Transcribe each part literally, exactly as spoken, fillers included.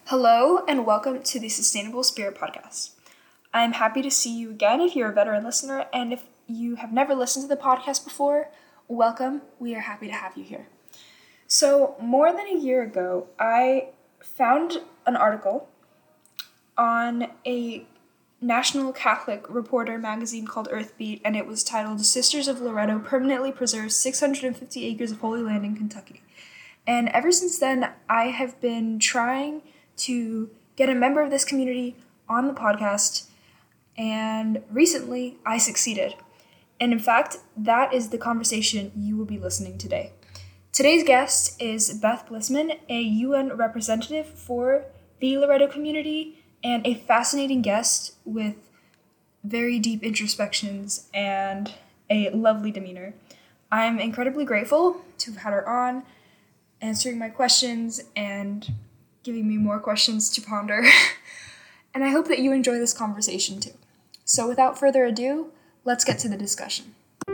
Hello and welcome to the Sustainable Spirit Podcast. I'm happy to see you again if you're a veteran listener, and if you have never listened to the podcast before, welcome. We are happy to have you here. So, more than a year ago, I found an article on a National Catholic Reporter magazine called Earthbeat, and it was titled Sisters of Loretto Permanently Preserve six hundred fifty Acres of Holy Land in Kentucky. And ever since then, I have been trying to get a member of this community on the podcast, and recently I succeeded. And in fact, that is the conversation you will be listening today. Today's guest is Beth Blissman, a U N representative for the Loretto community and a fascinating guest with very deep introspections and a lovely demeanor. I'm incredibly grateful to have had her on, answering my questions and giving me more questions to ponder. And I hope that you enjoy this conversation too. So without further ado, let's get to the discussion.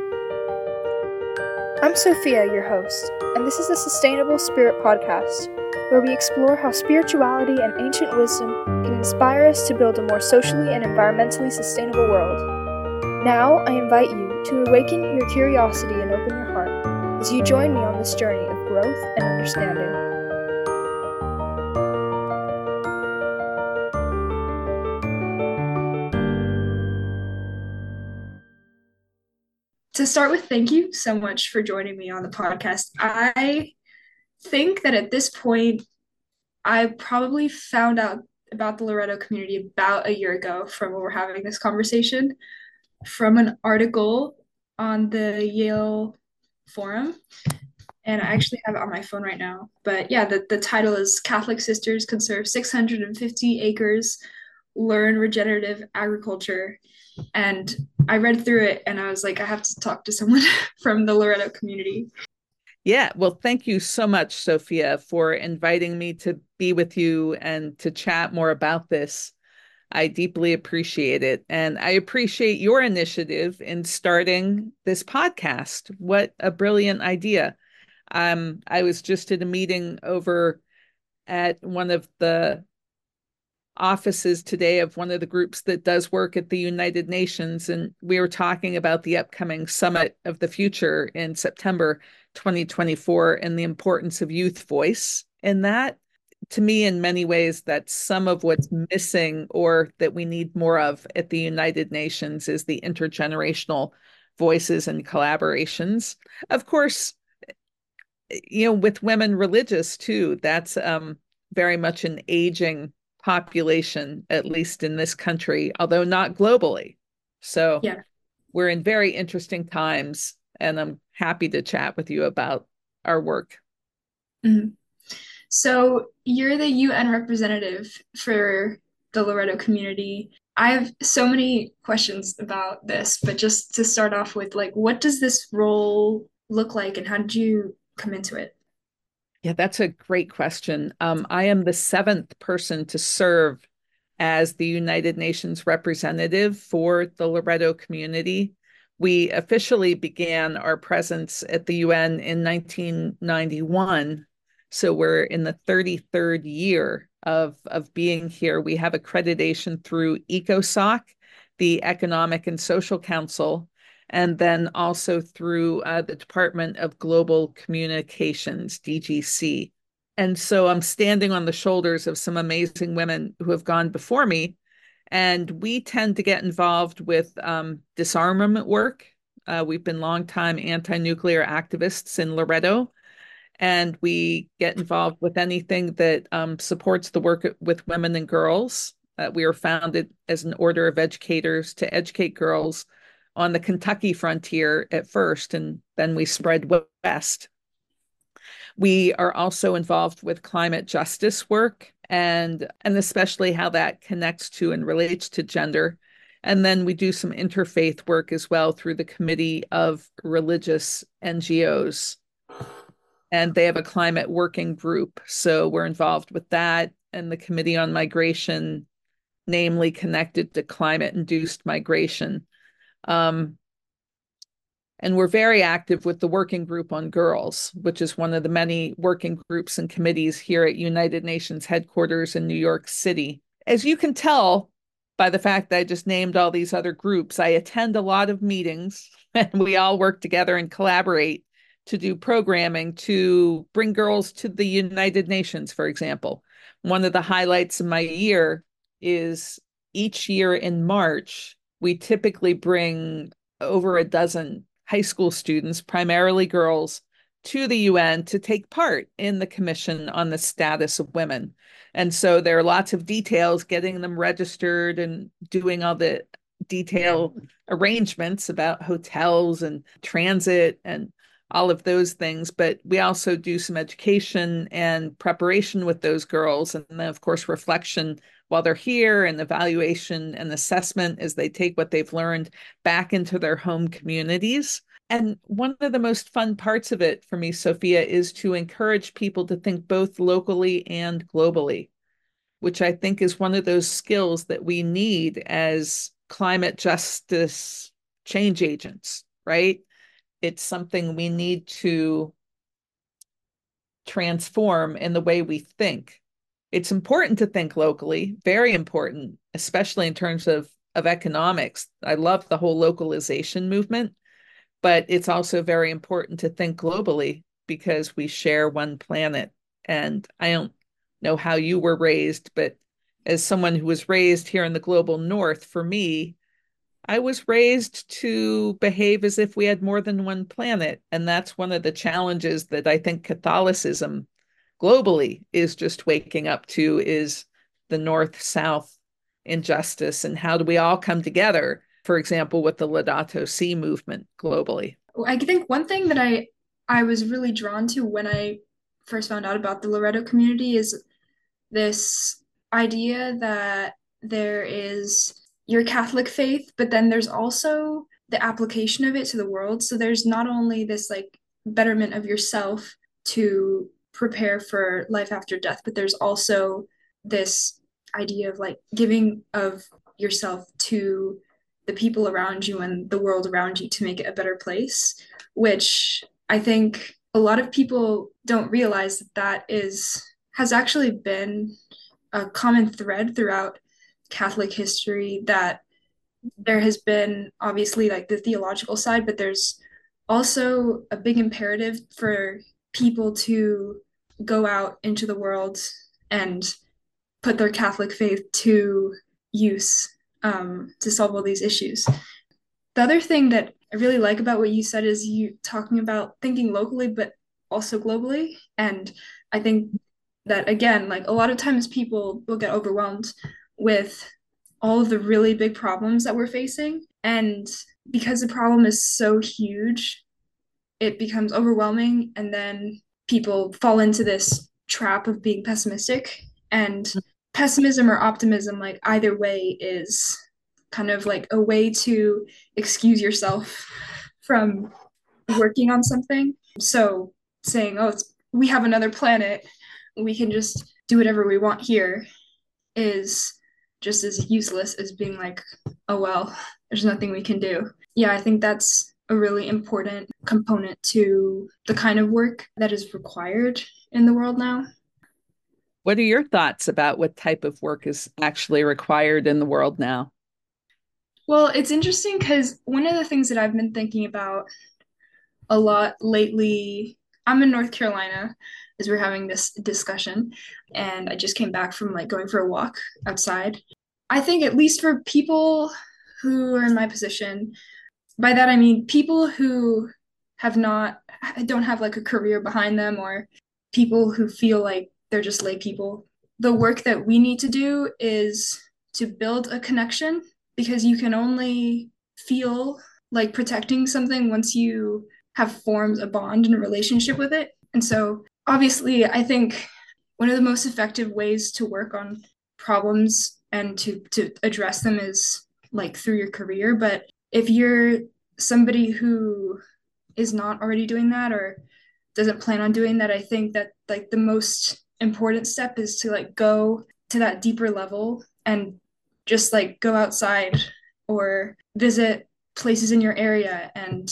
I'm Sophia, your host, and this is the Sustainable Spirit Podcast, where we explore how spirituality and ancient wisdom can inspire us to build a more socially and environmentally sustainable world. Now, I invite you to awaken your curiosity and open your heart as you join me on this journey of growth and understanding. To start with, thank you so much for joining me on the podcast. I think that at this point, I probably found out about the Loretto community about a year ago from when we're having this conversation, from an article on the Yale Forum. And I actually have it on my phone right now. But yeah, the, the title is Catholic Sisters Conserve six hundred fifty Acres, Learn Regenerative Agriculture. And I read through it and I was like, I have to talk to someone from the Loretto community. Yeah, well, thank you so much, Sophia, for inviting me to be with you and to chat more about this. I deeply appreciate it. And I appreciate your initiative in starting this podcast. What a brilliant idea. Um, I was just at a meeting over at one of the offices today of one of the groups that does work at the United Nations. And we were talking about the upcoming Summit of the Future in September twenty twenty-four and the importance of youth voice in that. To me, in many ways, that's some of what's missing or that we need more of at the United Nations is the intergenerational voices and collaborations. Of course, you know, with women religious too, that's um, very much an aging population, at least in this country, although not globally. So Yeah. we're in very interesting times, and I'm happy to chat with you about our work. Mm-hmm. So you're the U N representative for the Loretto community. I have so many questions about this, but just to start off with, like, what does this role look like and how did you come into it? Yeah, that's a great question. Um, I am the seventh person to serve as the United Nations representative for the Loretto community. We officially began our presence at the U N in nineteen ninety-one. So we're in the thirty-third year of, of being here. We have accreditation through ECOSOC, the Economic and Social Council, and then also through uh, the Department of Global Communications, D G C. And so I'm standing on the shoulders of some amazing women who have gone before me. And we tend to get involved with um, disarmament work. Uh, we've been longtime anti-nuclear activists in Loretto, and we get involved with anything that um, supports the work with women and girls. Uh, we were founded as an order of educators to educate girls on the Kentucky frontier at first, and then we spread west. We are also involved with climate justice work and, and especially how that connects to and relates to gender. And then we do some interfaith work as well through the Committee of Religious N G Os. And they have a climate working group. So we're involved with that and the Committee on Migration, namely connected to climate induced migration. Um, And we're very active with the Working Group on Girls, which is one of the many working groups and committees here at United Nations headquarters in New York City. As you can tell by the fact that I just named all these other groups, I attend a lot of meetings and we all work together and collaborate to do programming to bring girls to the United Nations, for example. One of the highlights of my year is each year in March, we typically bring over a dozen high school students, primarily girls, to the U N to take part in the Commission on the Status of Women. And so there are lots of details, getting them registered and doing all the detail arrangements about hotels and transit and all of those things. But we also do some education and preparation with those girls. And then, of course, reflection while they're here and evaluation and assessment as they take what they've learned back into their home communities. And one of the most fun parts of it for me, Sophia, is to encourage people to think both locally and globally, which I think is one of those skills that we need as climate justice change agents, right? It's something we need to transform in the way we think. It's important to think locally, very important, especially in terms of, of economics. I love the whole localization movement, but it's also very important to think globally because we share one planet. And I don't know how you were raised, but as someone who was raised here in the global north, for me, I was raised to behave as if we had more than one planet. And that's one of the challenges that I think Catholicism globally is just waking up to, is the north-south injustice and how do we all come together, for example, with the Laudato Si movement globally. I think one thing that I I was really drawn to when I first found out about the Loreto community is this idea that there is your Catholic faith, but then there's also the application of it to the world. So there's not only this like betterment of yourself to prepare for life after death, but there's also this idea of like giving of yourself to the people around you and the world around you to make it a better place, which I think a lot of people don't realize that that is has actually been a common thread throughout Catholic history, that there has been obviously like the theological side, but there's also a big imperative for people to go out into the world and put their Catholic faith to use um, to solve all these issues. The other thing that I really like about what you said is you talking about thinking locally, but also globally. And I think that, again, like a lot of times people will get overwhelmed with all of the really big problems that we're facing. And because the problem is so huge, it becomes overwhelming. And then people fall into this trap of being pessimistic. And pessimism or optimism, like either way, is kind of like a way to excuse yourself from working on something. So saying, oh, it's, we have another planet, we can just do whatever we want here, is just as useless as being like, oh, well, there's nothing we can do. Yeah, I think that's a really important component to the kind of work that is required in the world now. What are your thoughts about what type of work is actually required in the world now? Well, it's interesting because one of the things that I've been thinking about a lot lately, I'm in North Carolina as we're having this discussion, and I just came back from like going for a walk outside. I think at least for people who are in my position, by that I mean people who have not, don't have like a career behind them, or people who feel like they're just lay people. The work that we need to do is to build a connection, because you can only feel like protecting something once you have formed a bond and a relationship with it. And so obviously, I think one of the most effective ways to work on problems and to, to address them is like through your career. But if you're somebody who is not already doing that or doesn't plan on doing that, I think that like the most important step is to like go to that deeper level and just like go outside or visit places in your area and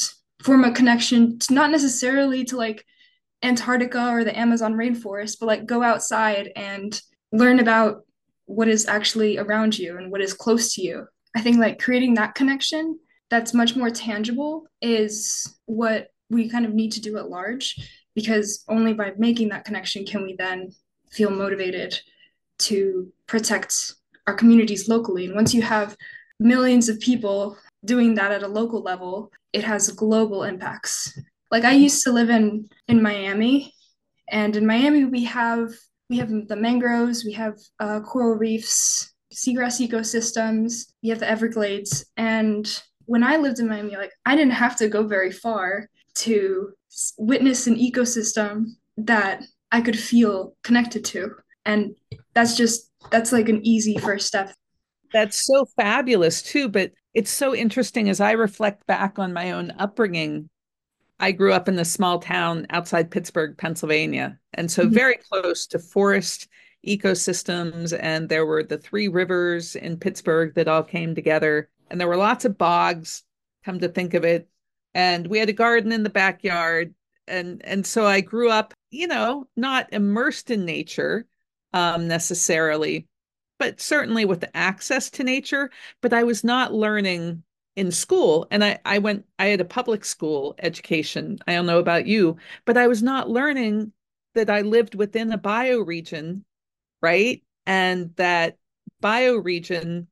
form a connection to not necessarily to like Antarctica or the Amazon rainforest, but like go outside and learn about what is actually around you and what is close to you. I think like creating that connection that's much more tangible is what we kind of need to do at large, because only by making that connection can we then feel motivated to protect our communities locally. And once you have millions of people doing that at a local level, it has global impacts. Like I used to live in in Miami, and in Miami we have we have the mangroves, we have uh, coral reefs, seagrass ecosystems, we have the Everglades. And when I lived in Miami, like I didn't have to go very far to witness an ecosystem that I could feel connected to. And that's just that's like an easy first step. That's so fabulous too, but it's so interesting as I reflect back on my own upbringing. I grew up in a small town outside Pittsburgh, Pennsylvania, and so Mhm. very close to forest ecosystems. And there were the three rivers in Pittsburgh that all came together, and there were lots of bogs, come to think of it. And we had a garden in the backyard. And and so I grew up, you know, not immersed in nature um, necessarily, but certainly with the access to nature. But I was not learning in school, and I, I went I had a public school education. I don't know about you, but I was not learning that I lived within a bioregion, right? And that bioregion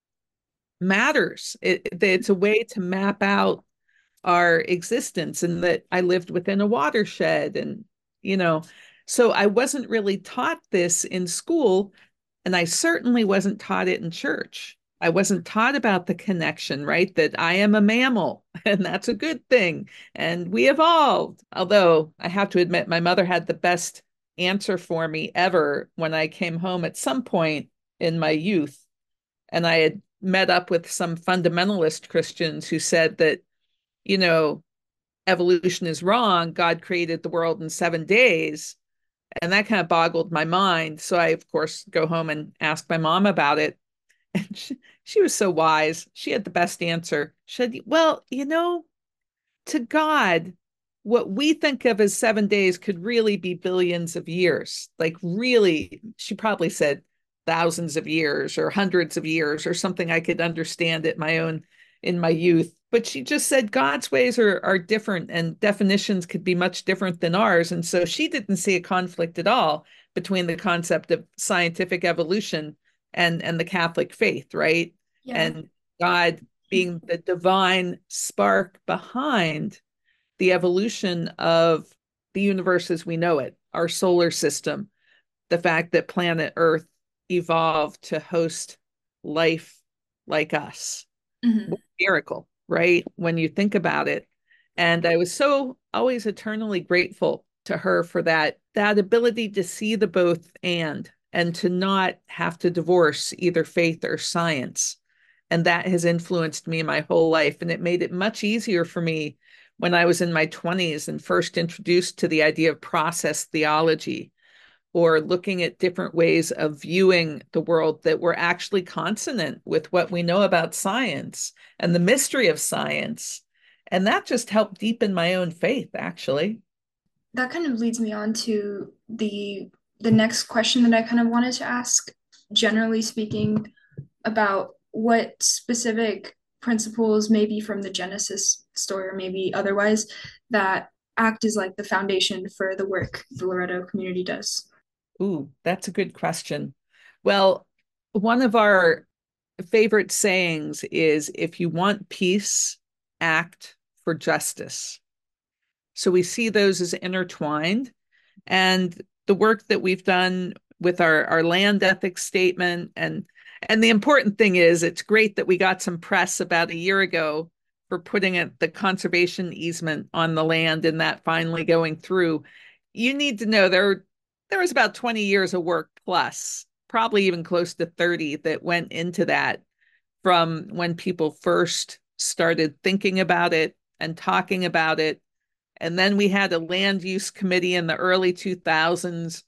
matters. It, it's a way to map out our existence, and that I lived within a watershed. And you know so I wasn't really taught this in school, and I certainly wasn't taught it in church. I wasn't taught about the connection, right? That I am a mammal and that's a good thing. And we evolved. Although I have to admit, my mother had the best answer for me ever when I came home at some point in my youth. And I had met up with some fundamentalist Christians who said that, you know, evolution is wrong. God created the world in seven days. And that kind of boggled my mind. So I, of course, go home and ask my mom about it. And she, she was so wise. She had the best answer. She said, well, you know, to God, what we think of as seven days could really be billions of years. Like, really, she probably said thousands of years or hundreds of years or something I could understand at my own in my youth. But she just said God's ways are, are different and definitions could be much different than ours. And so she didn't see a conflict at all between the concept of scientific evolution and, and the Catholic faith, right? Yeah. And God being the divine spark behind the evolution of the universe as we know it, our solar system, the fact that planet Earth evolved to host life like us. Mhm. What a miracle, right? When you think about it. And I was so always eternally grateful to her for that that ability to see the both and and to not have to divorce either faith or science. And that has influenced me my whole life. And it made it much easier for me when I was in my twenties and first introduced to the idea of process theology, or looking at different ways of viewing the world that were actually consonant with what we know about science and the mystery of science. And that just helped deepen my own faith, actually. That kind of leads me on to the the next question that I kind of wanted to ask, generally speaking, about what specific principles, maybe from the Genesis story or maybe otherwise, that act as like the foundation for the work the Loreto community does. Ooh, that's a good question. Well, one of our favorite sayings is if you want peace, act for justice. So we see those as intertwined. And the work that we've done with our, our land ethics statement, and and the important thing is it's great that we got some press about a year ago for putting it, the conservation easement on the land and that finally going through. You need to know there there was about twenty years of work plus, probably even close to thirty that went into that from when people first started thinking about it and talking about it. And then we had a land use committee in the early two thousands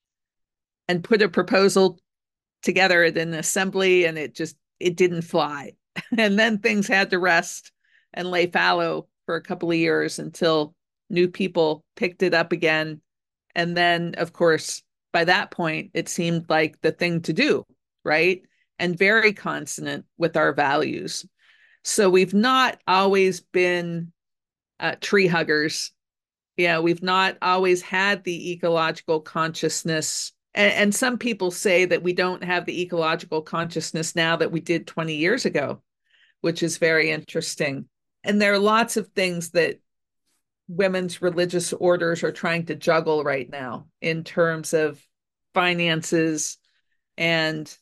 and put a proposal together at an assembly, and it just it didn't fly. And then things had to rest and lay fallow for a couple of years until new people picked it up again. And then, of course, by that point, it seemed like the thing to do, right? And very consonant with our values. So we've not always been uh, tree huggers. Yeah, we've not always had the ecological consciousness. And, and some people say that we don't have the ecological consciousness now that we did twenty years ago, which is very interesting. And there are lots of things that women's religious orders are trying to juggle right now in terms of finances and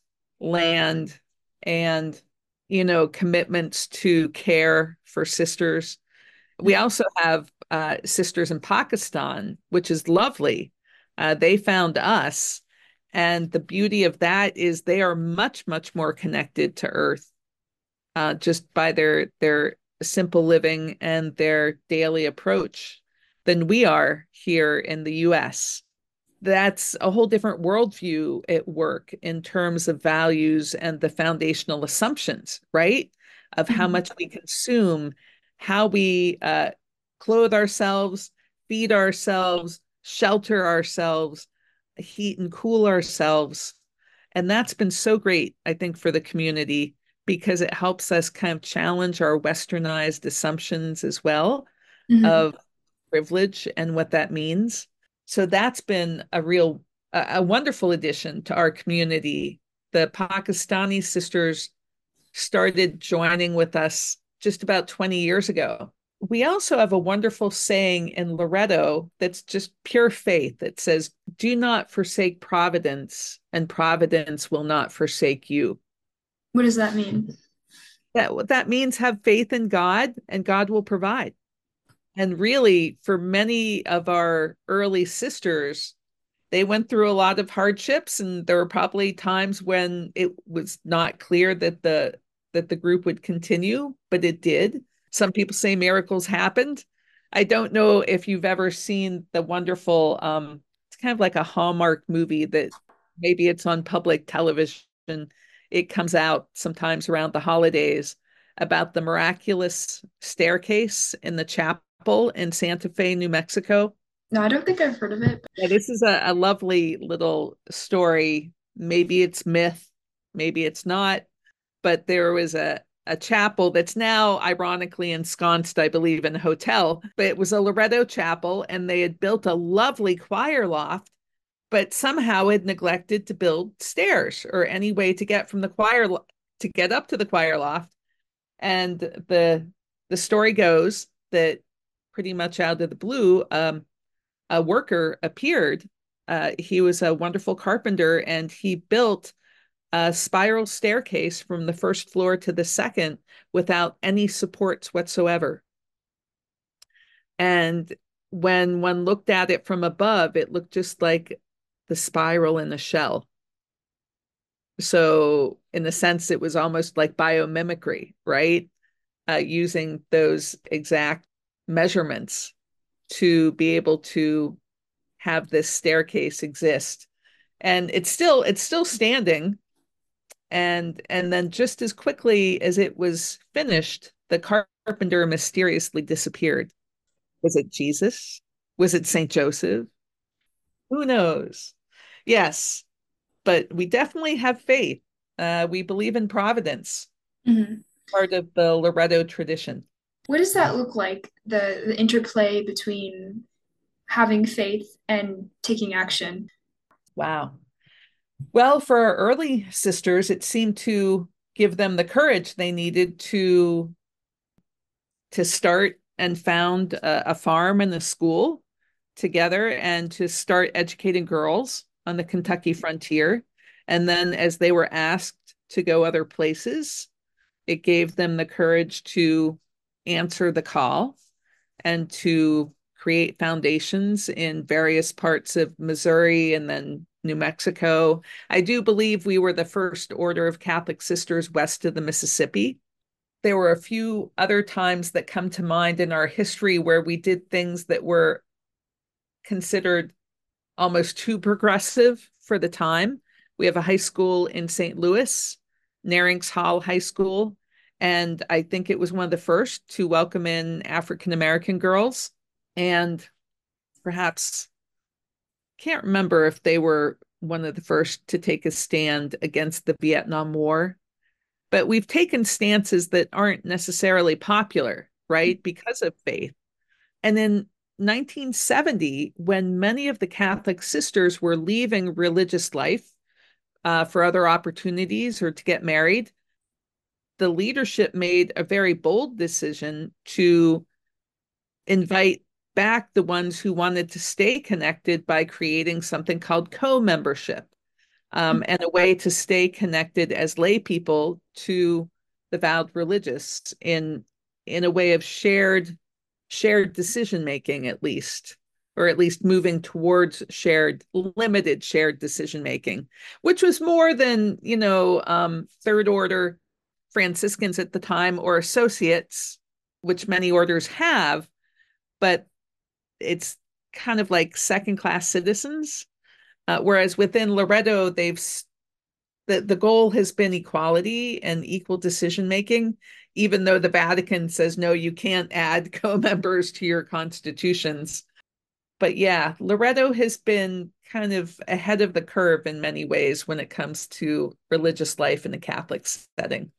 land and, you know, commitments to care for sisters. We also have uh, sisters in Pakistan, which is lovely. Uh, they found us. And the beauty of that is they are much, much more connected to Earth uh, just by their their simple living and their daily approach than we are here in the U S. That's a whole different worldview at work in terms of values and the foundational assumptions, right? Of how Mhm. much we consume, how we uh, clothe ourselves, feed ourselves, shelter ourselves, heat and cool ourselves. And that's been so great, I think, for the community because it helps us kind of challenge our westernized assumptions as well Mhm. of privilege and what that means. So that's been a real, a, a wonderful addition to our community. The Pakistani sisters started joining with us just about twenty years ago. We also have a wonderful saying in Loreto that's just pure faith. That says, do not forsake providence, and providence will not forsake you. What does that mean? That, that means have faith in God, and God will provide. And really, for many of our early sisters, they went through a lot of hardships, and there were probably times when it was not clear that the that the group would continue, but it did. Some people say miracles happened. I don't know if you've ever seen the wonderful, um, it's kind of like a Hallmark movie that maybe it's on public television. It comes out sometimes around the holidays about the miraculous staircase in the chapel in Santa Fe, New Mexico. No, I don't think I've heard of it. Yeah, this is a, a lovely little story. Maybe it's myth, maybe it's not, but there was a, a chapel that's now ironically ensconced, I believe, in a hotel, but it was a Loreto chapel, and they had built a lovely choir loft, but somehow had neglected to build stairs or any way to get from the choir lo- to get up to the choir loft. And the the story goes that pretty much out of the blue, um, a worker appeared. Uh, he was a wonderful carpenter, and he built a spiral staircase from the first floor to the second without any supports whatsoever. And when one looked at it from above, it looked just like the spiral in the shell. So, in a sense, it was almost like biomimicry, right? Uh, using those exact measurements to be able to have this staircase exist. And it's still it's still standing. And and then just as quickly as it was finished, the carpenter mysteriously disappeared. Was it Jesus? Was it Saint Joseph? Who knows? Yes, but we definitely have faith. Uh, we believe in providence, Mhm. part of the Loreto tradition. What does that look like? The the interplay between having faith and taking action. Wow. Well, for our early sisters, it seemed to give them the courage they needed to to start and found a, a farm and a school together and to start educating girls on the Kentucky frontier. And then, as they were asked to go other places, it gave them the courage to answer the call and to create foundations in various parts of Missouri and then New Mexico. I do believe we were the first order of Catholic sisters west of the Mississippi. There were a few other times that come to mind in our history where we did things that were considered almost too progressive for the time. We have a high school in Saint Louis, Narings Hall High School, And I think it was one of the first to welcome in African American girls. And perhaps can't remember if they were one of the first to take a stand against the Vietnam War. But we've taken stances that aren't necessarily popular, right? Because of faith. And in nineteen seventy, when many of the Catholic sisters were leaving religious life uh, for other opportunities or to get married, the leadership made a very bold decision to invite back the ones who wanted to stay connected by creating something called co-membership, um, and a way to stay connected as lay people to the vowed religious in in a way of shared shared decision making, at least, or at least moving towards shared limited shared decision making, which was more than, you know, um, third order Franciscans at the time or associates, which many orders have, but it's kind of like second class citizens. Uh, whereas within Loreto, they've the, the goal has been equality and equal decision making, even though the Vatican says, no, you can't add co-members to your constitutions. But yeah, Loreto has been kind of ahead of the curve in many ways when it comes to religious life in a Catholic setting.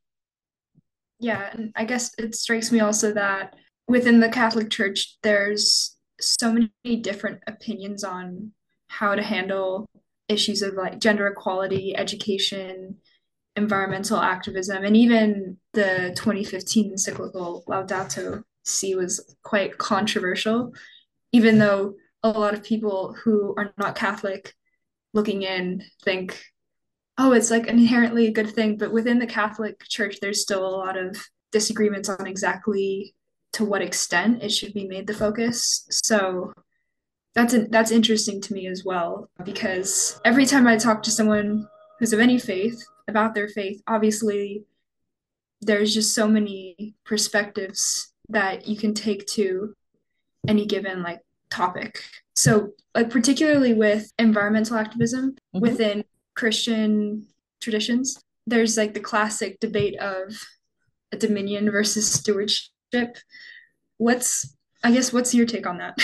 Yeah, and I guess it strikes me also that within the Catholic Church, there's so many different opinions on how to handle issues of like gender equality, education, environmental activism, and even the twenty fifteen encyclical Laudato Si was quite controversial, even though a lot of people who are not Catholic looking in think, oh, it's like an inherently good thing. But within the Catholic Church, there's still a lot of disagreements on exactly to what extent it should be made the focus. So that's a, that's interesting to me as well, because every time I talk to someone who's of any faith about their faith, obviously there's just so many perspectives that you can take to any given like topic. So like particularly with environmental activism mm-hmm. within Christian traditions, there's like the classic debate of a dominion versus stewardship. What's I guess what's your take on that?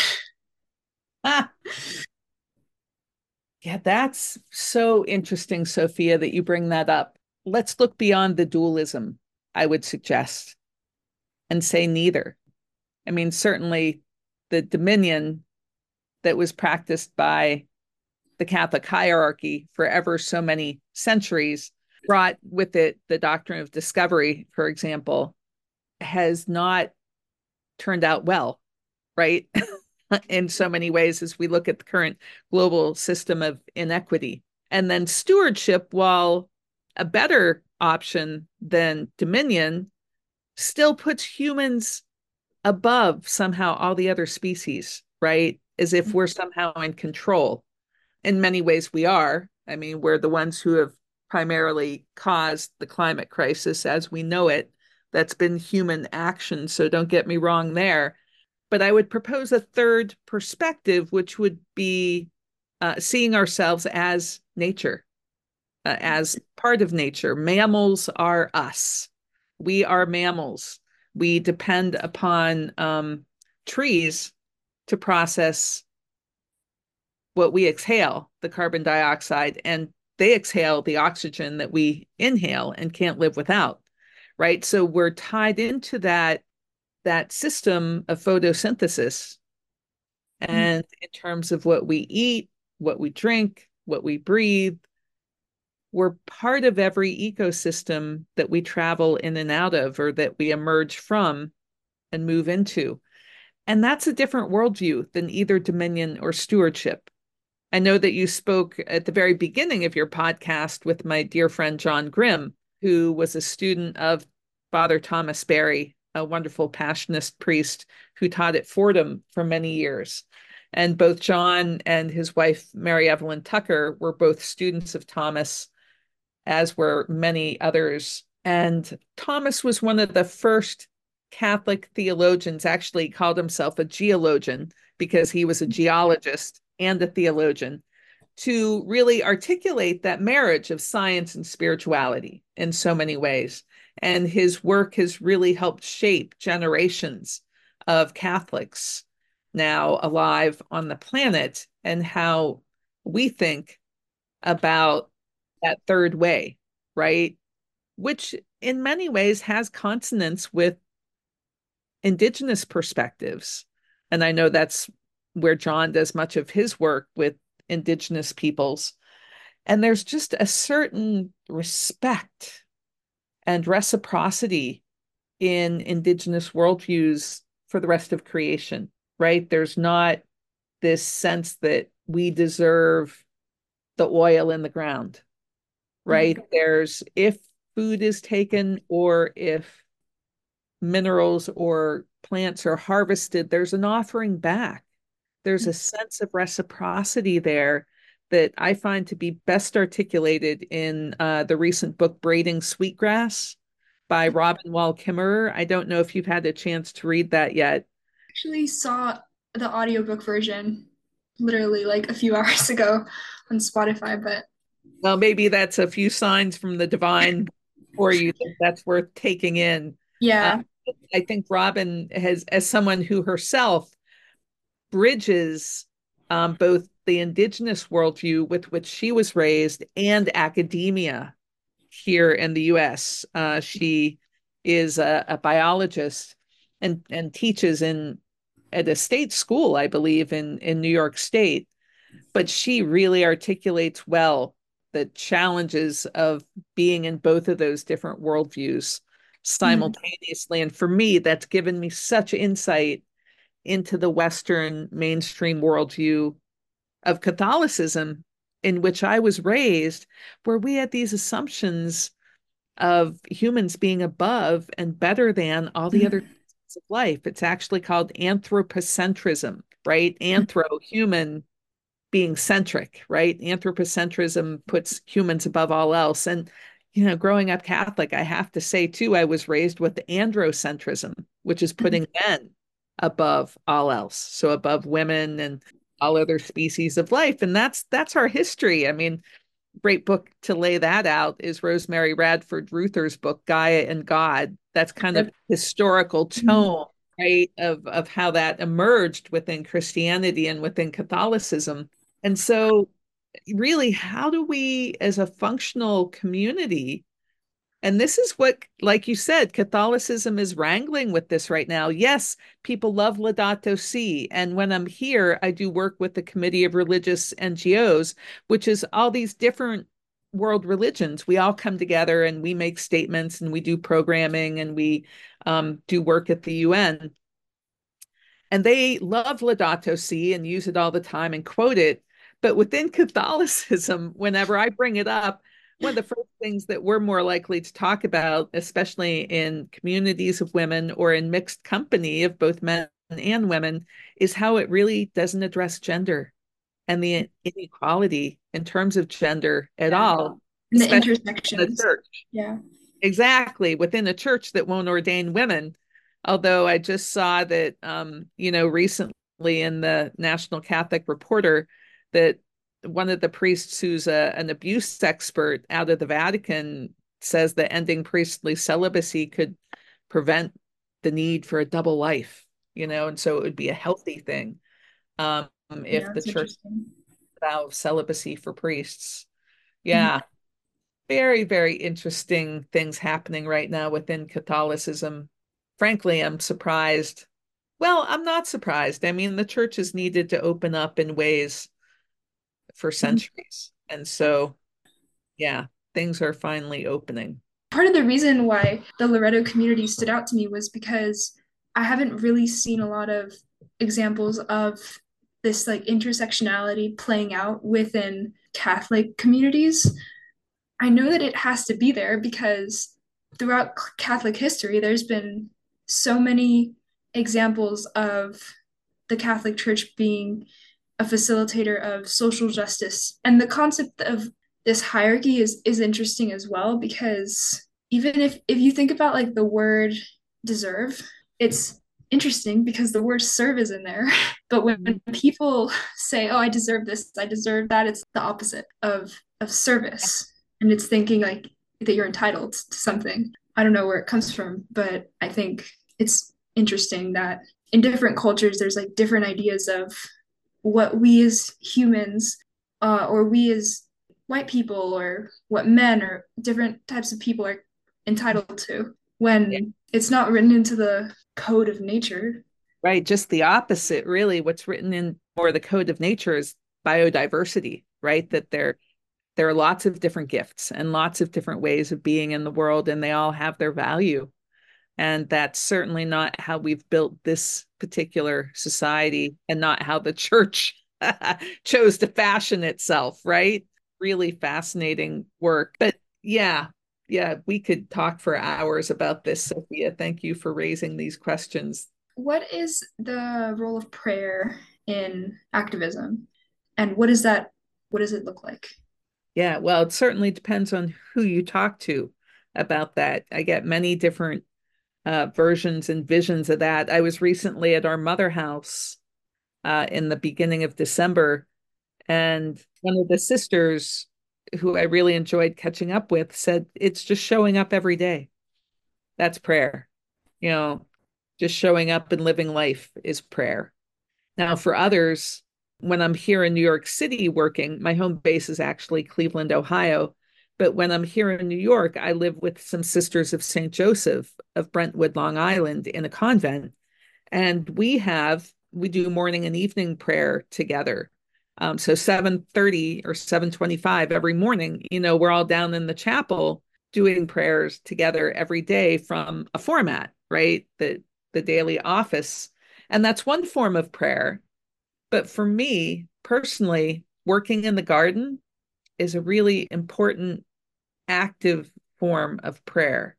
ah. Yeah, that's so interesting, Sophia, that you bring that up. Let's look beyond the dualism, I would suggest, and say neither. I mean, certainly the dominion that was practiced by the Catholic hierarchy for ever so many centuries brought with it the doctrine of discovery, for example, has not turned out well, right? In so many ways as we look at the current global system of inequity. And then stewardship, while a better option than dominion, still puts humans above somehow all the other species, right? As if we're somehow in control. In many ways we are. I mean, we're the ones who have primarily caused the climate crisis as we know it. That's been human action, so don't get me wrong there. But I would propose a third perspective, which would be uh, seeing ourselves as nature, uh, as part of nature. Mammals are us. We are mammals. We depend upon um, trees to process what we exhale, the carbon dioxide, and they exhale the oxygen that we inhale and can't live without, right? So we're tied into that that system of photosynthesis. And mm. in terms of what we eat, what we drink, what we breathe, we're part of every ecosystem that we travel in and out of or that we emerge from and move into. And that's a different worldview than either dominion or stewardship. I know that you spoke at the very beginning of your podcast with my dear friend John Grimm, who was a student of Father Thomas Berry, a wonderful Passionist priest who taught at Fordham for many years. And both John and his wife, Mary Evelyn Tucker, were both students of Thomas, as were many others. And Thomas was one of the first Catholic theologians, actually called himself a geologian because he was a geologist and a theologian, to really articulate that marriage of science and spirituality in so many ways. And his work has really helped shape generations of Catholics now alive on the planet and how we think about that third way, right? Which in many ways has consonance with indigenous perspectives. And I know that's where John does much of his work with indigenous peoples. And there's just a certain respect and reciprocity in indigenous worldviews for the rest of creation, right? There's not this sense that we deserve the oil in the ground, right? Mm-hmm. There's if food is taken or if minerals or plants are harvested, there's an offering back. There's a sense of reciprocity there that I find to be best articulated in uh, the recent book Braiding Sweetgrass by Robin Wall Kimmerer. I don't know if you've had a chance to read that yet. Actually saw the audiobook version literally like a few hours ago on Spotify, but well, maybe that's a few signs from the divine for you that that's worth taking in. Yeah. Uh, I think Robin has, as someone who herself bridges um, both the indigenous worldview with which she was raised and academia here in the U S. Uh, she is a, a biologist and, and teaches in at a state school, I believe, in, in New York State. But she really articulates well the challenges of being in both of those different worldviews simultaneously. Mm. And for me, that's given me such insight into the Western mainstream worldview of Catholicism in which I was raised, where we had these assumptions of humans being above and better than all the mm. other things of life. It's actually called anthropocentrism, right? Anthro, human, being centric, right? Anthropocentrism puts humans above all else. And, you know, growing up Catholic, I have to say, too, I was raised with androcentrism, which is putting men above all else. So above women and all other species of life. And that's that's our history. I mean, great book to lay that out is Rosemary Radford Ruther's book, Gaia and God. That's kind of historical tone, right, of, of how that emerged within Christianity and within Catholicism. And so really, how do we as a functional community, and this is what, like you said, Catholicism is wrangling with this right now. Yes, people love Laudato Si. And when I'm here, I do work with the Committee of Religious N G Os, which is all these different world religions. We all come together and we make statements and we do programming and we um, do work at the U N. And they love Laudato Si and use it all the time and quote it. But within Catholicism, whenever I bring it up, one of the first things that we're more likely to talk about, especially in communities of women or in mixed company of both men and women, is how it really doesn't address gender and the inequality in terms of gender at yeah. all. And the intersections. In the church. Yeah. Exactly. Within a church that won't ordain women. Although I just saw that, um, you know, recently in the National Catholic Reporter that one of the priests who's a, an abuse expert out of the Vatican says that ending priestly celibacy could prevent the need for a double life, you know, and so it would be a healthy thing um, if yeah, the church allows celibacy for priests. Yeah. Mm-hmm. Very, very interesting things happening right now within Catholicism. Frankly, I'm surprised. Well, I'm not surprised. I mean, the church has needed to open up in ways for centuries. And so, yeah, things are finally opening. Part of the reason why the Loreto community stood out to me was because I haven't really seen a lot of examples of this like intersectionality playing out within Catholic communities. I know that it has to be there because throughout Catholic history, there's been so many examples of the Catholic Church being a facilitator of social justice. And the concept of this hierarchy is, is interesting as well, because even if, if you think about like the word deserve, it's interesting because the word serve is in there. But when mm-hmm. people say, oh, I deserve this, I deserve that, it's the opposite of, of service. And it's thinking like that you're entitled to something. I don't know where it comes from, but I think it's interesting that in different cultures, there's like different ideas of what we as humans, uh, or we as white people, or what men or different types of people are entitled to Yeah. when it's not written into the code of nature. Right. Just the opposite, really. What's written in more the code of nature is biodiversity, right? That there there are lots of different gifts and lots of different ways of being in the world, and they all have their value. And that's certainly not how we've built this particular society and not how the church chose to fashion itself, right? Really fascinating work. But yeah, yeah, we could talk for hours about this, Sophia. Thank you for raising these questions. What is the role of prayer in activism? And what is that? What does it look like? Yeah, well, it certainly depends on who you talk to about that. I get many different uh, versions and visions of that. I was recently at our mother house uh, in the beginning of December, and one of the sisters who I really enjoyed catching up with said, it's just showing up every day. That's prayer. You know, just showing up and living life is prayer. Now, for others, when I'm here in New York City working, my home base is actually Cleveland, Ohio. But when I'm here in New York, I live with some Sisters of Saint Joseph of Brentwood, Long Island, in a convent. And we have, we do morning and evening prayer together. Um, so seven thirty or seven twenty-five every morning, you know, we're all down in the chapel doing prayers together every day from a format, right? The the daily office. And that's one form of prayer. But for me personally, working in the garden is a really important active form of prayer.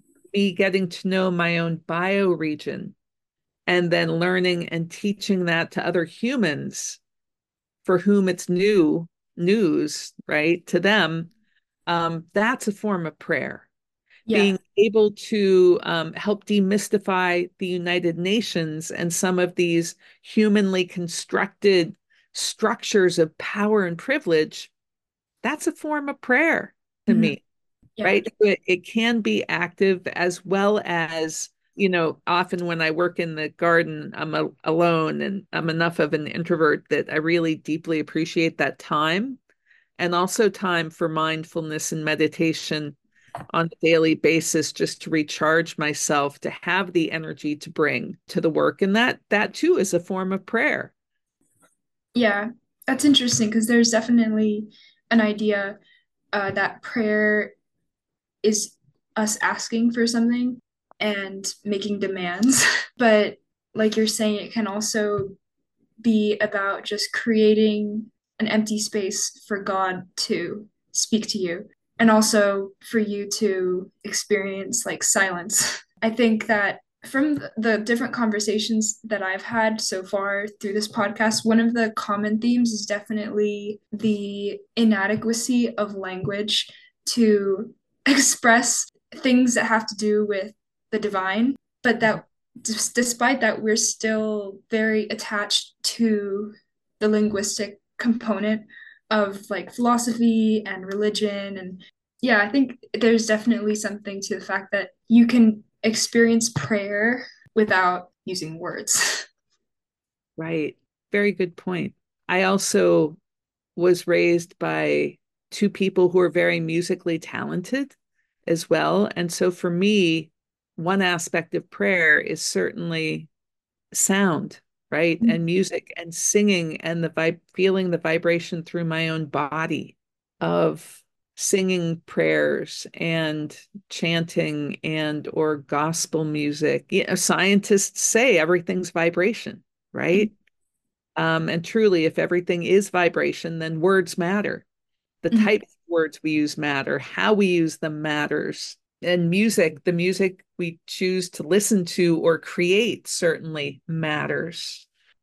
Me getting to know my own bioregion and then learning and teaching that to other humans for whom it's new news, right? To them, um, that's a form of prayer. Yeah. Being able to um, help demystify the United Nations and some of these humanly constructed structures of power and privilege, that's a form of prayer to Mhm. me, Yeah. right? It, it can be active as well as, you know, often when I work in the garden, I'm a, alone and I'm enough of an introvert that I really deeply appreciate that time and also time for mindfulness and meditation on a daily basis just to recharge myself to have the energy to bring to the work and that that too is a form of prayer. Yeah. That's interesting because there's definitely an idea uh, that prayer is us asking for something and making demands. But like you're saying, it can also be about just creating an empty space for God to speak to you and also for you to experience like silence. I think that from the different conversations that I've had so far through this podcast, one of the common themes is definitely the inadequacy of language to express things that have to do with the divine, but that despite that, we're still very attached to the linguistic component of like philosophy and religion. And yeah, I think there's definitely something to the fact that you can experience prayer without using words. Right. Very good point. I also was raised by two people who are very musically talented as well. And so for me, one aspect of prayer is certainly sound, right? And music and singing and the vibe, feeling the vibration through my own body of singing prayers and chanting and or gospel music. You know, scientists say everything's vibration, right? Um, and truly, if everything is vibration, then words matter. The Mhm. types of words we use matter, how we use them matters. And music, the music we choose to listen to or create certainly matters.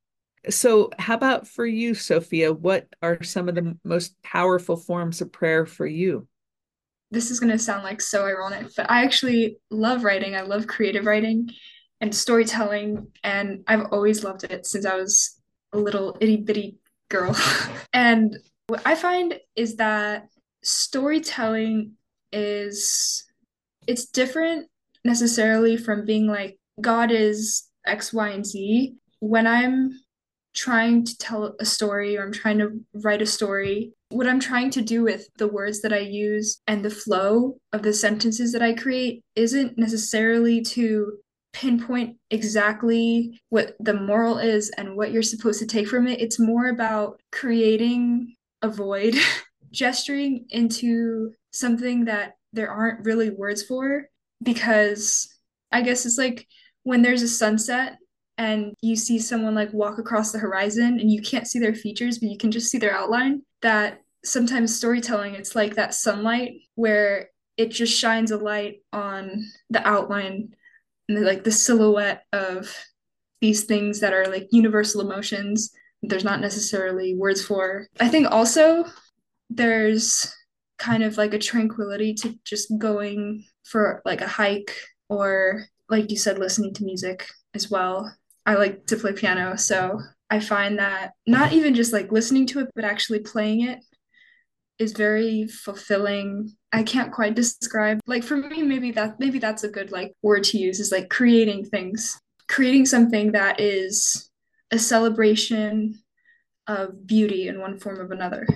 So, how about for you, Sophia? What are some of the most powerful forms of prayer for you? This is going to sound like so ironic, but I actually love writing. I love creative writing and storytelling, and I've always loved it since I was a little itty bitty girl. And what I find is that storytelling is it's different necessarily from being like, God is X, Y, and Z. When I'm trying to tell a story or I'm trying to write a story, what I'm trying to do with the words that I use and the flow of the sentences that I create isn't necessarily to pinpoint exactly what the moral is and what you're supposed to take from it. It's more about creating a void, gesturing into something that there aren't really words for, because I guess it's like when there's a sunset and you see someone like walk across the horizon and you can't see their features, but you can just see their outline. That sometimes storytelling, it's like that sunlight where it just shines a light on the outline and the, like the silhouette of these things that are like universal emotions. There's not necessarily words for. I think also there's kind of like a tranquility to just going for like a hike or, like you said, listening to music as well. I like to play piano, so I find that not even just like listening to it, but actually playing it is very fulfilling. I can't quite describe. Like for me, maybe that maybe that's a good like word to use, is like creating things. Creating something that is a celebration of beauty in one form of another.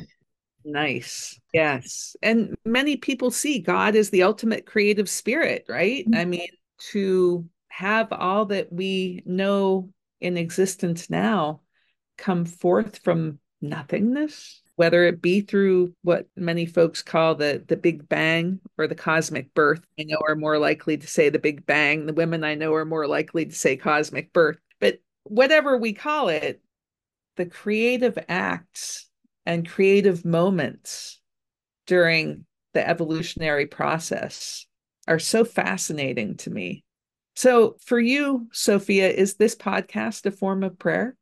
Nice. Yes. And many people see God as the ultimate creative spirit, right? I mean, to have all that we know in existence now come forth from nothingness, whether it be through what many folks call the the Big Bang or the cosmic birth. I know are more likely to say the Big Bang. The women I know are more likely to say cosmic birth. But whatever we call it, the creative acts and creative moments during the evolutionary process are so fascinating to me. So, for you, Sophia, is this podcast a form of prayer?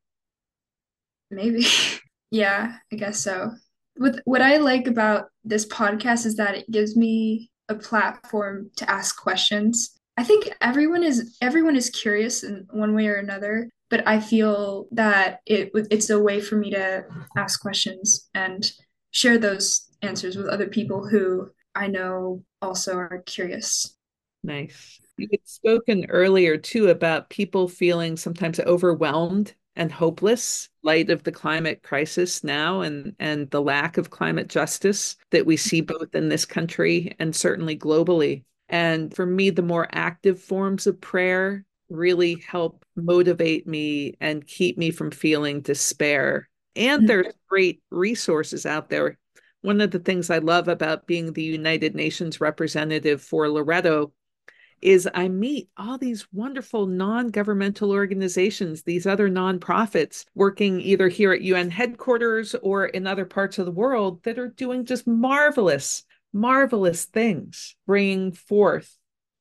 Maybe. Yeah, I guess so. What what I like about this podcast is that it gives me a platform to ask questions. I think everyone is everyone is curious in one way or another, but I feel that it it's a way for me to ask questions and share those answers with other people who I know also are curious. Nice. You had spoken earlier too about people feeling sometimes overwhelmed and hopeless light of the climate crisis now and and the lack of climate justice that we see both in this country and certainly globally. And for me, the more active forms of prayer really help motivate me and keep me from feeling despair. And Mm. there's great resources out there. One of the things I love about being the United Nations representative for Loreto is I meet all these wonderful non-governmental organizations, these other nonprofits working either here at U N headquarters or in other parts of the world that are doing just marvelous, marvelous things, bringing forth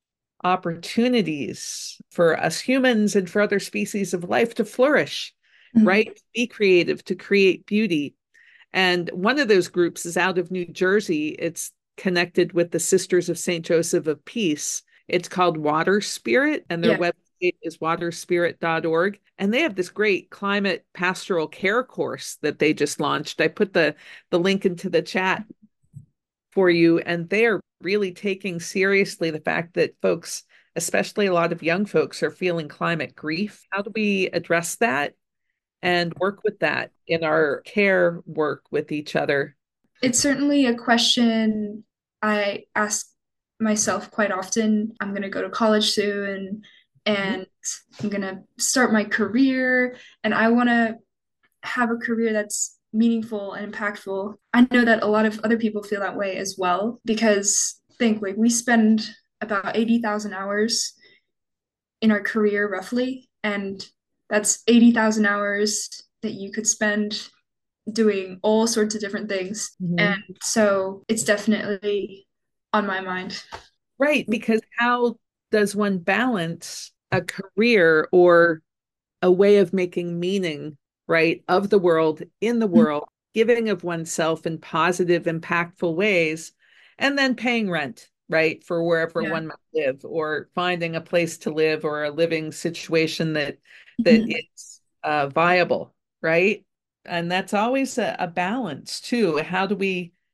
opportunities for us humans and for other species of life to flourish, Mm. right? To be creative, to create beauty. And one of those groups is out of New Jersey. It's connected with the Sisters of Saint Joseph of Peace. It's called Water Spirit, and their Yeah. website is water spirit dot org. And they have this great climate pastoral care course that they just launched. I put the, the link into the chat for you, and they are really taking seriously the fact that folks, especially a lot of young folks, are feeling climate grief. How do we address that and work with that in our care work with each other? It's certainly a question I ask myself quite often. I'm going to go to college soon Mhm. and I'm going to start my career and I want to have a career that's meaningful and impactful. I know that a lot of other people feel that way as well because think like we spend about eighty thousand hours in our career roughly, and that's eighty thousand hours that you could spend doing all sorts of different things. And Mhm. so it's definitely on my mind. Right, because how does one balance a career or a way of making meaning, right, of the world, in the world, giving of oneself in positive, impactful ways, and then paying rent, right, for wherever Yeah. one might live, or finding a place to live or a living situation that that Mhm. is uh, viable, right? And that's always a, a balance too. How do we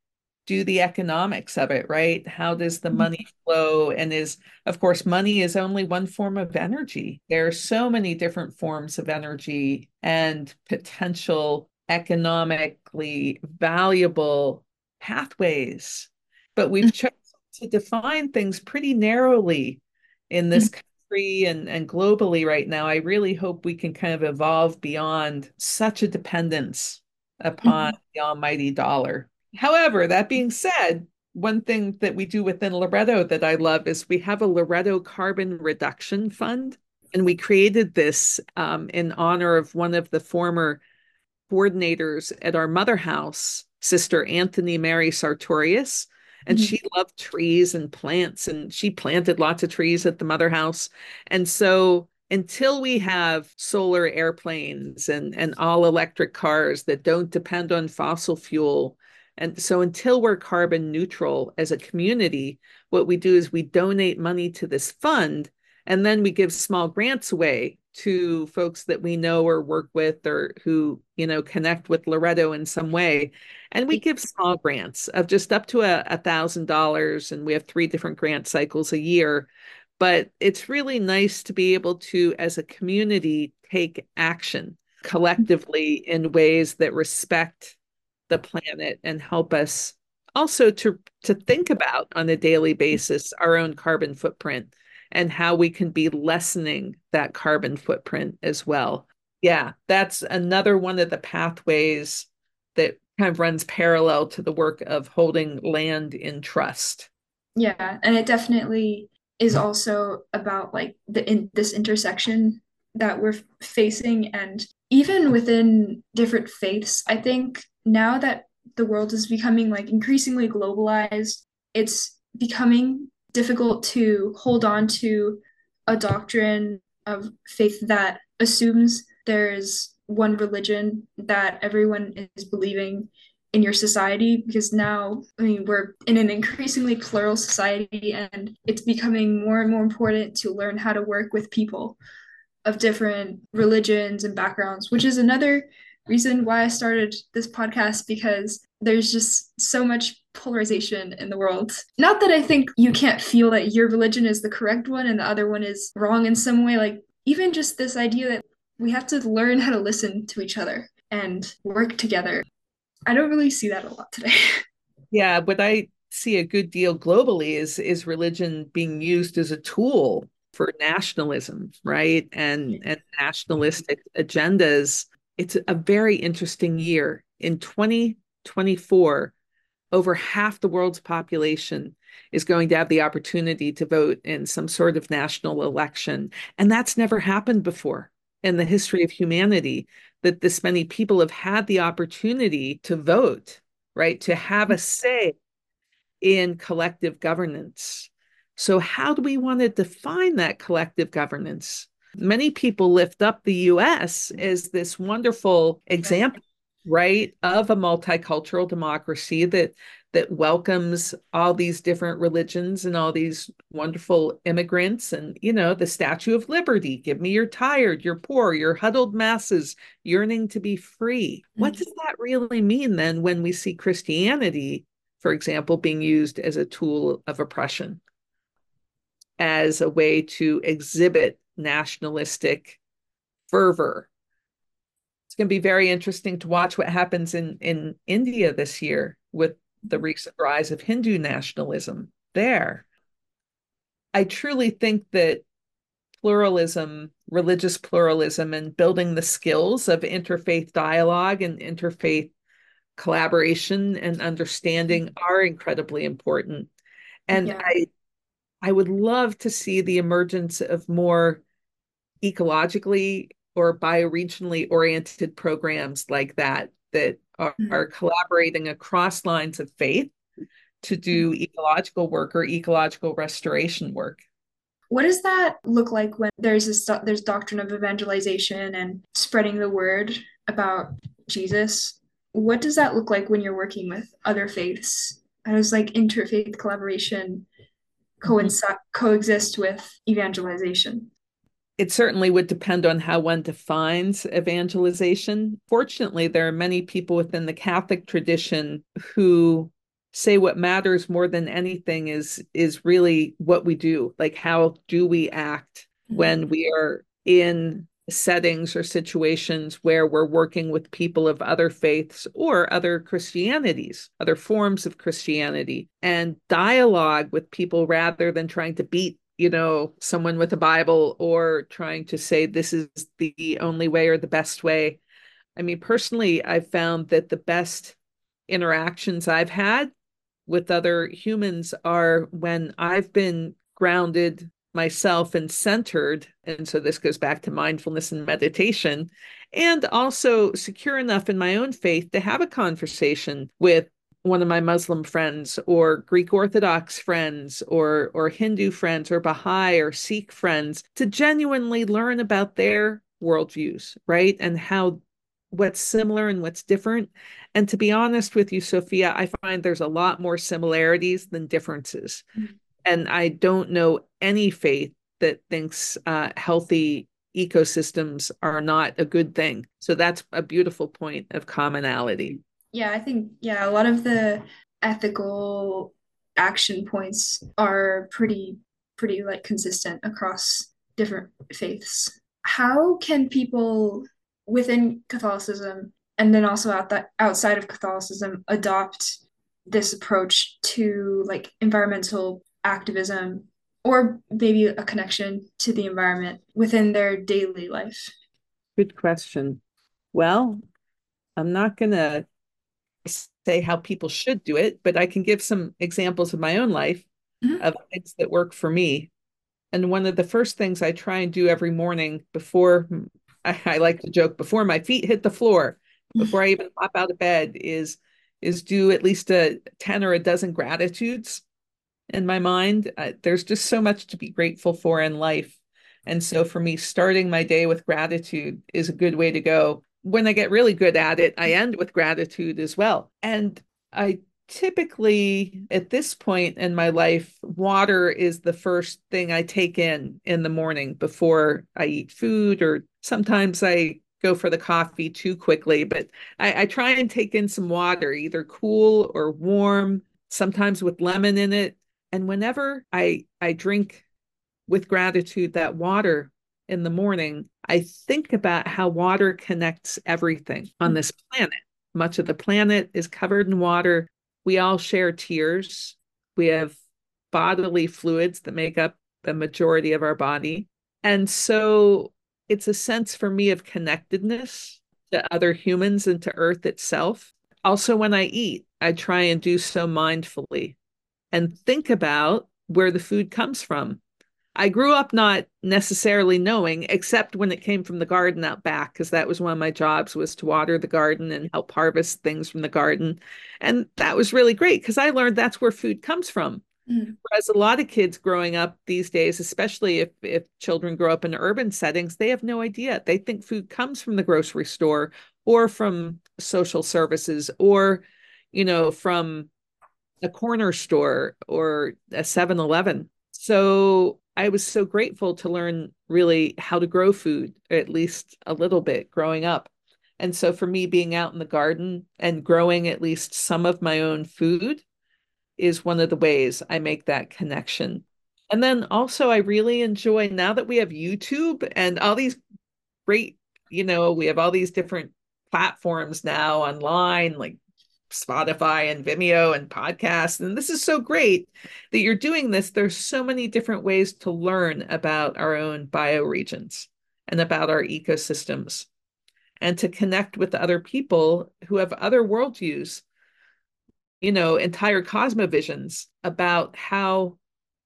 do the economics of it, right? How does the money flow? And is, of course, money is only one form of energy. There are so many different forms of energy and potential economically valuable pathways. But we've chosen to define things pretty narrowly in this country and, and globally right now. I really hope we can kind of evolve beyond such a dependence upon the almighty dollar. However, that being said, one thing that we do within Loreto that I love is we have a Loreto Carbon Reduction Fund. And we created this um, in honor of one of the former coordinators at our mother house, Sister Anthony Mary Sartorius. And Mhm. she loved trees and plants, and she planted lots of trees at the mother house. And so until we have solar airplanes and, and all electric cars that don't depend on fossil fuel, and so until we're carbon neutral as a community, what we do is we donate money to this fund, and then we give small grants away to folks that we know or work with or who, you know, connect with Loreto in some way. And we give small grants of just up to a, a thousand dollars, and we have three different grant cycles a year. But it's really nice to be able to, as a community, take action collectively in ways that respect the planet and help us also to to think about on a daily basis our own carbon footprint and how we can be lessening that carbon footprint as well. Yeah, that's another one of the pathways that kind of runs parallel to the work of holding land in trust. Yeah, and it definitely is also about like the in this intersection that we're facing, and even within different faiths, I think now that the world is becoming like increasingly globalized, it's becoming difficult to hold on to a doctrine of faith that assumes there's one religion that everyone is believing in your society, because now, I mean, we're in an increasingly plural society, and it's becoming more and more important to learn how to work with people of different religions and backgrounds, which is another reason why I started this podcast, because there's just so much polarization in the world. Not that I think you can't feel that your religion is the correct one and the other one is wrong in some way, like even just this idea that we have to learn how to listen to each other and work together. I don't really see that a lot today. Yeah, what I see a good deal globally is is religion being used as a tool for nationalism, right? And and nationalistic agendas. It's a very interesting year. In twenty twenty-four, over half the world's population is going to have the opportunity to vote in some sort of national election. And that's never happened before in the history of humanity, that this many people have had the opportunity to vote, right? To have a say in collective governance. So, how do we want to define that collective governance? Many people lift up the U S as this wonderful example, right, of a multicultural democracy that that welcomes all these different religions and all these wonderful immigrants. And, you know, the Statue of Liberty, give me your tired, your poor, your huddled masses yearning to be free. What does that really mean then when we see Christianity, for example, being used as a tool of oppression, as a way to exhibit nationalistic fervor? It's going to be very interesting to watch what happens in, in India this year with the recent rise of Hindu nationalism there. I truly think that pluralism, religious pluralism, and building the skills of interfaith dialogue and interfaith collaboration and understanding are incredibly important. And Yeah. I I would love to see the emergence of more ecologically or bioregionally oriented programs like that that are, are collaborating across lines of faith to do ecological work or ecological restoration work. What does that look like when there's this there's doctrine of evangelization and spreading the word about Jesus? What does that look like when you're working with other faiths? How does like interfaith collaboration coincide coexist with evangelization? It certainly would depend on how one defines evangelization. Fortunately, there are many people within the Catholic tradition who say what matters more than anything is is really what we do. Like, how do we act Mhm. when we are in settings or situations where we're working with people of other faiths or other Christianities, other forms of Christianity, and dialogue with people rather than trying to beat, you know, someone with a Bible or trying to say this is the only way or the best way. I mean, personally, I've found that the best interactions I've had with other humans are when I've been grounded myself and centered. And so this goes back to mindfulness and meditation, and also secure enough in my own faith to have a conversation with one of my Muslim friends or Greek Orthodox friends or or Hindu friends or Baha'i or Sikh friends to genuinely learn about their worldviews, right? And how what's similar and what's different. And to be honest with you, Sophia, I find there's a lot more similarities than differences. And I don't know any faith that thinks uh, healthy ecosystems are not a good thing. So that's a beautiful point of commonality. Yeah, I think, yeah, a lot of the ethical action points are pretty, pretty like consistent across different faiths. How can people within Catholicism and then also out that outside of Catholicism adopt this approach to like environmental activism or maybe a connection to the environment within their daily life? Good question. Well, I'm not going to say how people should do it, but I can give some examples of my own life Mhm. of things that work for me. And one of the first things I try and do every morning before I, I like to joke before my feet hit the floor, before I even hop out of bed, is is do at least a ten or a dozen gratitudes in my mind. Uh, there's just so much to be grateful for in life. And so for me, starting my day with gratitude is a good way to go. When I get really good at it, I end with gratitude as well. And I typically, at this point in my life, water is the first thing I take in in the morning before I eat food, or sometimes I go for the coffee too quickly, but I, I try and take in some water, either cool or warm, sometimes with lemon in it. And whenever I I drink with gratitude that water in the morning, I think about how water connects everything on this planet. Much of the planet is covered in water. We all share tears. We have bodily fluids that make up the majority of our body. And so it's a sense for me of connectedness to other humans and to Earth itself. Also, when I eat, I try and do so mindfully and think about where the food comes from. I grew up not necessarily knowing, except when it came from the garden out back, because that was one of my jobs, was to water the garden and help harvest things from the garden. And that was really great because I learned that's where food comes from. Mm. Whereas a lot of kids growing up these days, especially if if children grow up in urban settings, they have no idea. They think food comes from the grocery store or from social services or, you know, from a corner store or a Seven Eleven. So I was so grateful to learn really how to grow food, at least a little bit growing up. And so for me, being out in the garden and growing at least some of my own food is one of the ways I make that connection. And then also, I really enjoy now that we have YouTube and all these great, you know, we have all these different platforms now online, like Spotify and Vimeo and podcasts. And this is so great that you're doing this. There's so many different ways to learn about our own bioregions and about our ecosystems and to connect with other people who have other worldviews, you know, entire cosmovisions about how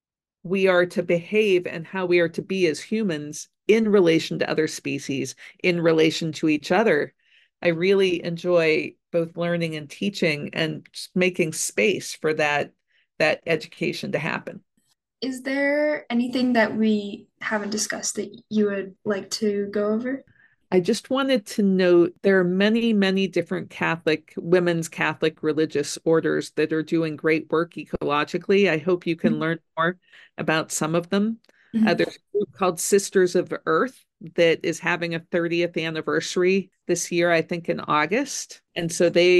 we are to behave and how we are to be as humans in relation to other species, in relation to each other. I really enjoy both learning and teaching and making space for that that education to happen. Is there anything that we haven't discussed that you would like to go over? I just wanted to note there are many, many different Catholic, women's Catholic religious orders that are doing great work ecologically. I hope you can learn more about some of them. Uh, Mhm. there's a group called Sisters of Earth that is having a thirtieth anniversary this year, I think in August. And so they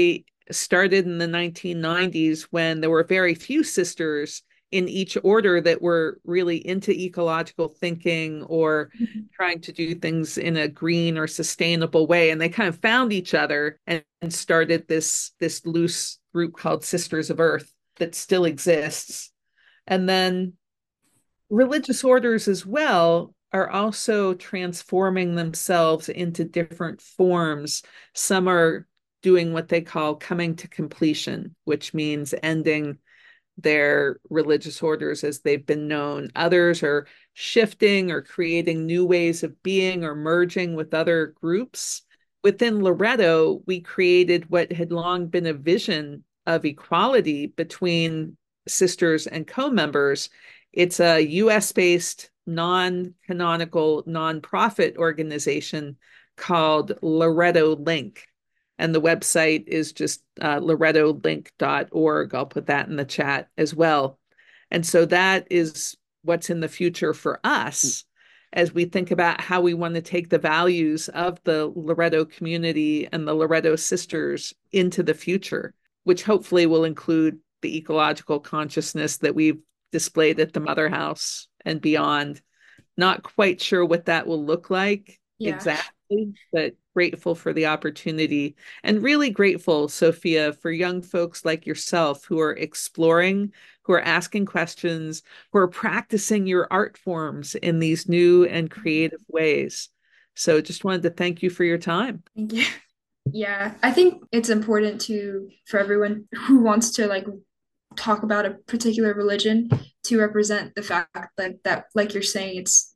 started in the nineteen nineties when there were very few sisters in each order that were really into ecological thinking or trying to do things in a green or sustainable way. And they kind of found each other and, and started this, this loose group called Sisters of Earth that still exists. And then religious orders as well are also transforming themselves into different forms. Some are doing what they call coming to completion, which means ending their religious orders as they've been known. Others are shifting or creating new ways of being or merging with other groups. Within Loreto, we created what had long been a vision of equality between sisters and co-members. It's a U S-based, non-canonical, nonprofit organization called Loreto Link. And the website is just uh, loreto link dot org. I'll put that in the chat as well. And so that is what's in the future for us as we think about how we want to take the values of the Loreto community and the Loreto sisters into the future, which hopefully will include the ecological consciousness that we've displayed at the Mother House and beyond. Not quite sure what that will look like yeah. exactly, but grateful for the opportunity and really grateful, Sophia, for young folks like yourself who are exploring, who are asking questions, who are practicing your art forms in these new and creative ways. So just wanted to thank you for your time. Thank you. Yeah, I think it's important to, for everyone who wants to like talk about a particular religion, to represent the fact that, that like you're saying, it's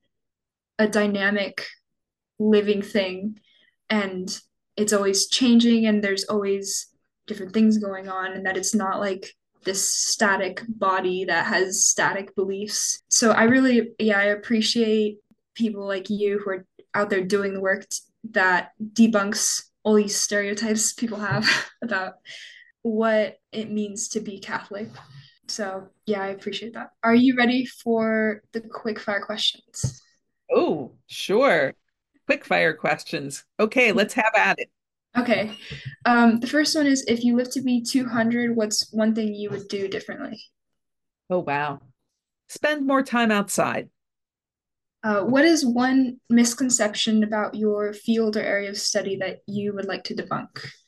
a dynamic living thing and it's always changing and there's always different things going on, and that it's not like this static body that has static beliefs. So I really, yeah, I appreciate people like you who are out there doing the work t- that debunks all these stereotypes people have about what it means to be Catholic. So yeah, I appreciate that. Are you ready for the quick fire questions? Oh, sure. Quick fire questions. Okay, let's have at it. Okay. Um, the first one is, if you live to be two hundred, what's one thing you would do differently? Oh, wow. Spend more time outside. Uh, what is one misconception about your field or area of study that you would like to debunk?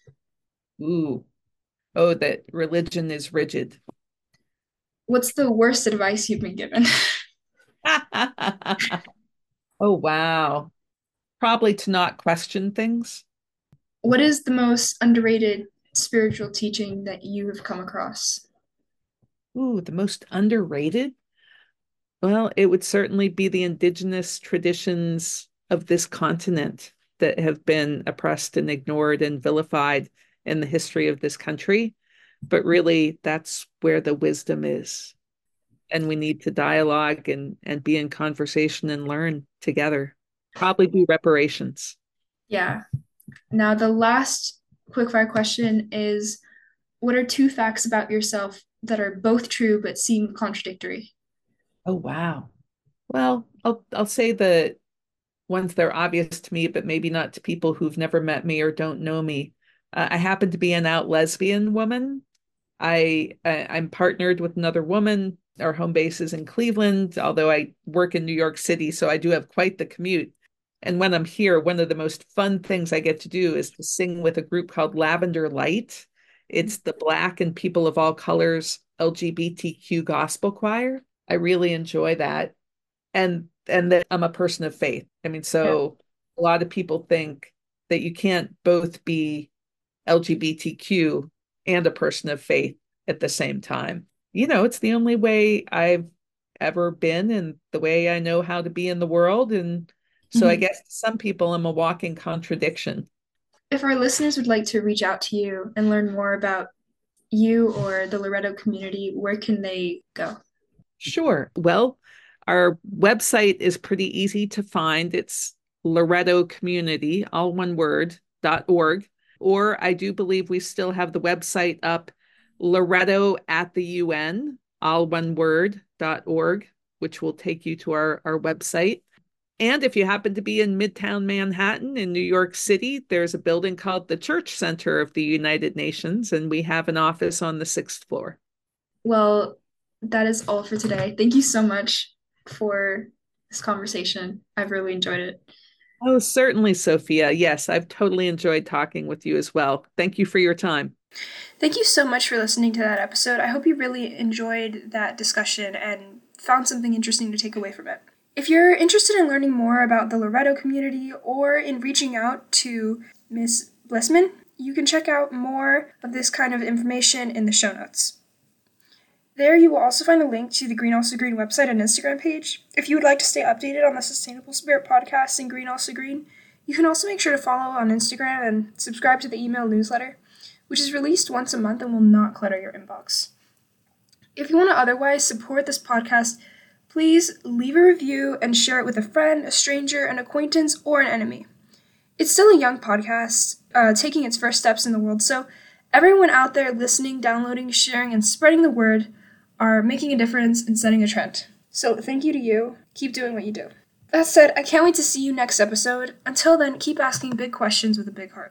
Ooh. Oh, that religion is rigid. What's the worst advice you've been given? Oh, wow. Probably to not question things. What is the most underrated spiritual teaching that you have come across? Ooh, the most underrated? Well, it would certainly be the indigenous traditions of this continent that have been oppressed and ignored and vilified in the history of this country. But really, that's where the wisdom is. And we need to dialogue and, and be in conversation and learn together. Probably do reparations. Yeah. Now, the last quickfire question is, what are two facts about yourself that are both true but seem contradictory? Oh, wow. Well, I'll I'll say the ones that are obvious to me, but maybe not to people who've never met me or don't know me. Uh, I happen to be an out lesbian woman. I, I I'm partnered with another woman. Our home base is in Cleveland, although I work in New York City, so I do have quite the commute. And when I'm here, one of the most fun things I get to do is to sing with a group called Lavender Light. It's the Black and People of All Colors L G B T Q gospel choir. I really enjoy that. And and that I'm a person of faith. I mean, so yeah. A lot of people think that you can't both be L G B T Q and a person of faith at the same time. You know, it's the only way I've ever been and the way I know how to be in the world. And so mm-hmm. I guess to some people I'm a walking contradiction. If our listeners would like to reach out to you and learn more about you or the Loreto community, where can they go? Sure. Well, our website is pretty easy to find. It's Loreto Community, all one word, dot org. Or I do believe we still have the website up, Loreto at the U N, all one word, dot org, which will take you to our, our website. And if you happen to be in Midtown Manhattan in New York City, there's a building called the Church Center of the United Nations, and we have an office on the sixth floor. Well, that is all for today. Thank you so much for this conversation. I've really enjoyed it. Oh, certainly, Sophia. Yes, I've totally enjoyed talking with you as well. Thank you for your time. Thank you so much for listening to that episode. I hope you really enjoyed that discussion and found something interesting to take away from it. If you're interested in learning more about the Loretto community or in reaching out to Miz Blissman, you can check out more of this kind of information in the show notes. There you will also find a link to the Green Also Green website and Instagram page. If you would like to stay updated on the Sustainable Spirit podcast and Green Also Green, you can also make sure to follow on Instagram and subscribe to the email newsletter, which is released once a month and will not clutter your inbox. If you want to otherwise support this podcast, please leave a review and share it with a friend, a stranger, an acquaintance, or an enemy. It's still a young podcast, uh, taking its first steps in the world, so everyone out there listening, downloading, sharing, and spreading the word are making a difference and setting a trend. So thank you to you. Keep doing what you do. That said, I can't wait to see you next episode. Until then, keep asking big questions with a big heart.